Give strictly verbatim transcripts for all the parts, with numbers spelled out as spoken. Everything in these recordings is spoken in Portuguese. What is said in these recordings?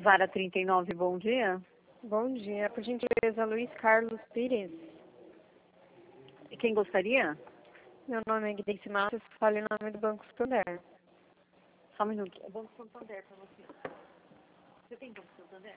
Vara trinta e nove, bom dia. Bom dia, por gentileza, Luiz Carlos Pires. E quem gostaria? Meu nome é Guidice Matos, falo em nome do Banco Santander. Só um minuto. É Banco Santander para você. Você tem Banco Santander?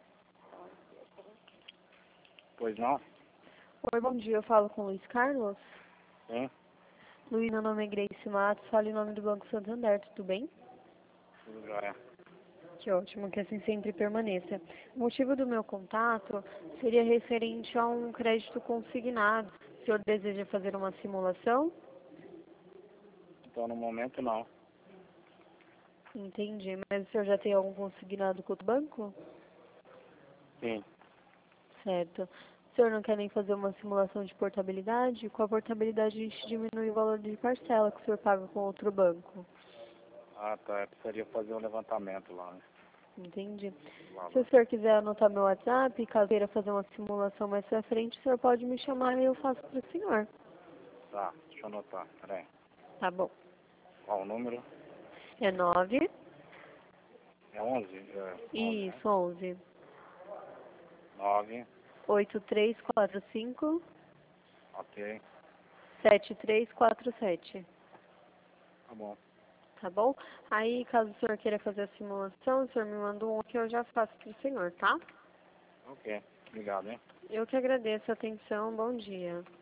Pois não? Oi, bom dia, eu falo com o Luiz Carlos. Sim, Luiz, meu nome é Grace Matos, falo em nome do Banco Santander, tudo bem? tudo jóia. Que ótimo, que assim sempre permaneça. O motivo do meu contato seria referente a um crédito consignado. O senhor deseja fazer uma simulação? Então, no momento, não. Entendi, mas o senhor já tem algum consignado com o banco? Sim. Certo. O senhor não quer nem fazer uma simulação de portabilidade? Com a portabilidade a gente diminui o valor de parcela que o senhor paga com outro banco. Ah, tá. Eu precisaria fazer um levantamento lá, né? Entendi. Lá, Se lá. o senhor quiser anotar meu WhatsApp, caso queira fazer uma simulação mais pra frente, o senhor pode me chamar e eu faço para o senhor. Tá, deixa eu anotar. Peraí. Tá bom. Qual o número? É nove. É onze? É onze, né? Isso, onze. nove. oito três quatro cinco, Ok. sete três quatro sete. Tá bom. Tá bom? Aí, caso o senhor queira fazer a simulação, o senhor me manda um que eu já faço para o senhor, tá? Ok. Obrigado, hein? Eu que agradeço a atenção. Bom dia.